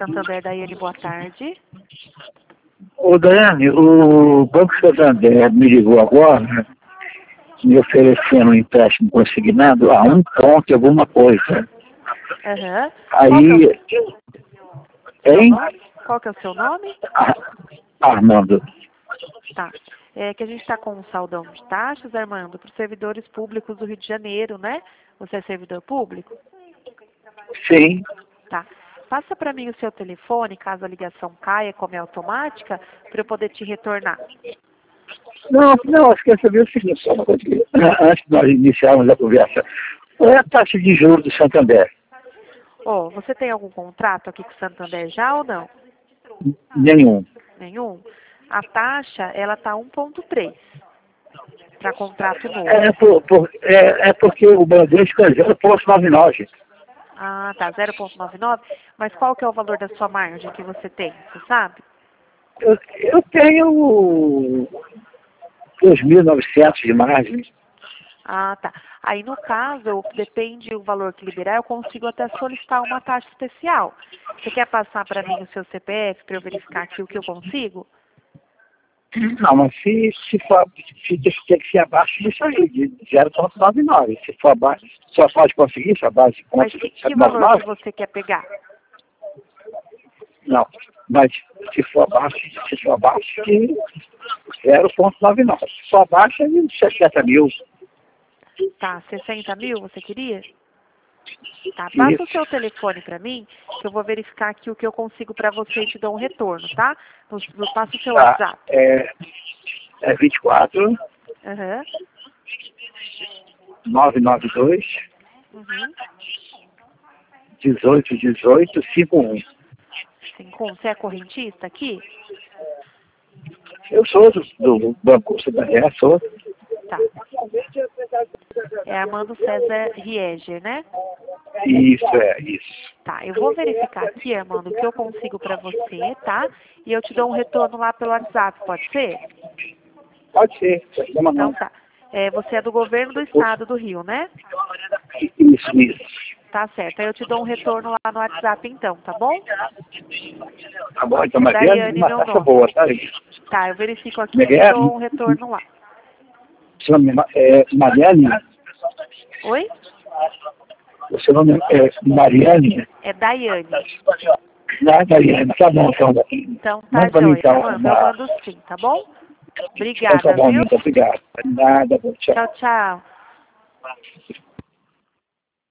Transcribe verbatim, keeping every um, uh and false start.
Santander, Daiane, boa tarde. Ô, Daiane, o Banco Santander me ligou agora, me oferecendo um empréstimo consignado a um ponto e alguma coisa. Aham. Aí, hein? Qual que é o seu nome? Ah, Armando. Tá. É que a gente está com um saldão de taxas, Armando, para os servidores públicos do Rio de Janeiro, né? Você é servidor público? Sim. Tá. Passa para mim o seu telefone, caso a ligação caia, como é automática, para eu poder te retornar. Não, não, acho que eu saber o seguinte, só uma coisa que, antes de nós iniciarmos a conversa. Qual é a taxa de juros do Santander? Ó, você tem algum contrato aqui com o Santander já ou não? Nenhum. Nenhum? A taxa, ela tá um ponto três para contrato novo. É, por, por, é, é porque o Bradesco é zero ponto noventa e nove. Ah, tá, zero ponto noventa e nove. Mas qual que é o valor da sua margem que você tem? Você sabe? Eu, eu tenho dois mil e novecentos de margem. Ah, tá. Aí, no caso, depende do valor que liberar, eu consigo até solicitar uma taxa especial. Você quer passar para mim o seu C P F para eu verificar aqui o que eu consigo? Não, mas se, se for, se tem que ser abaixo disso aí, de zero ponto noventa e nove. Se for abaixo, só pode conseguir se abaixo de Mas ponto que, que sete nove valor que nove? você quer pegar? Não, mas se for abaixo, se for abaixo de zero ponto noventa e nove. Se for abaixo é de sessenta mil. Tá, sessenta mil você queria? Tá, passa o Isso. seu telefone para mim, que eu vou verificar aqui o que eu consigo para você e te dou um retorno, tá? No, no, passa o seu Tá, WhatsApp. é, é vinte e quatro, Aham. novecentos e noventa e dois, Uhum. dezoito dezoito, cinquenta e um. cinco um. Você é correntista aqui? Eu sou do, do Banco Santander, sou. Tá. É Armando César Rieger, né? Isso, é, isso. Tá, eu vou verificar aqui, Armando, o que eu consigo para você, tá? E eu te dou um retorno lá pelo WhatsApp, pode ser? Pode ser, sem problema Então não. tá. É, você é do governo do estado do Rio, né? Isso, isso. Tá certo. Aí eu te dou um retorno lá no WhatsApp então, tá bom? Tá bom, então, É mas é Daiane uma meu taxa nome. boa, tá aí. Tá, eu verifico aqui Como é e que te é? dou um retorno lá. Seu nome é Mariane? Oi? O seu nome é Mariane? É Daiane. Ah, Mariane, tá bom, então. Então tá, Manda pra mim, joia. então. Eu mando, eu mando sim, tá bom? Então tá Obrigada, bom, viu? muito obrigado. Nada, tchau. Tchau, tchau.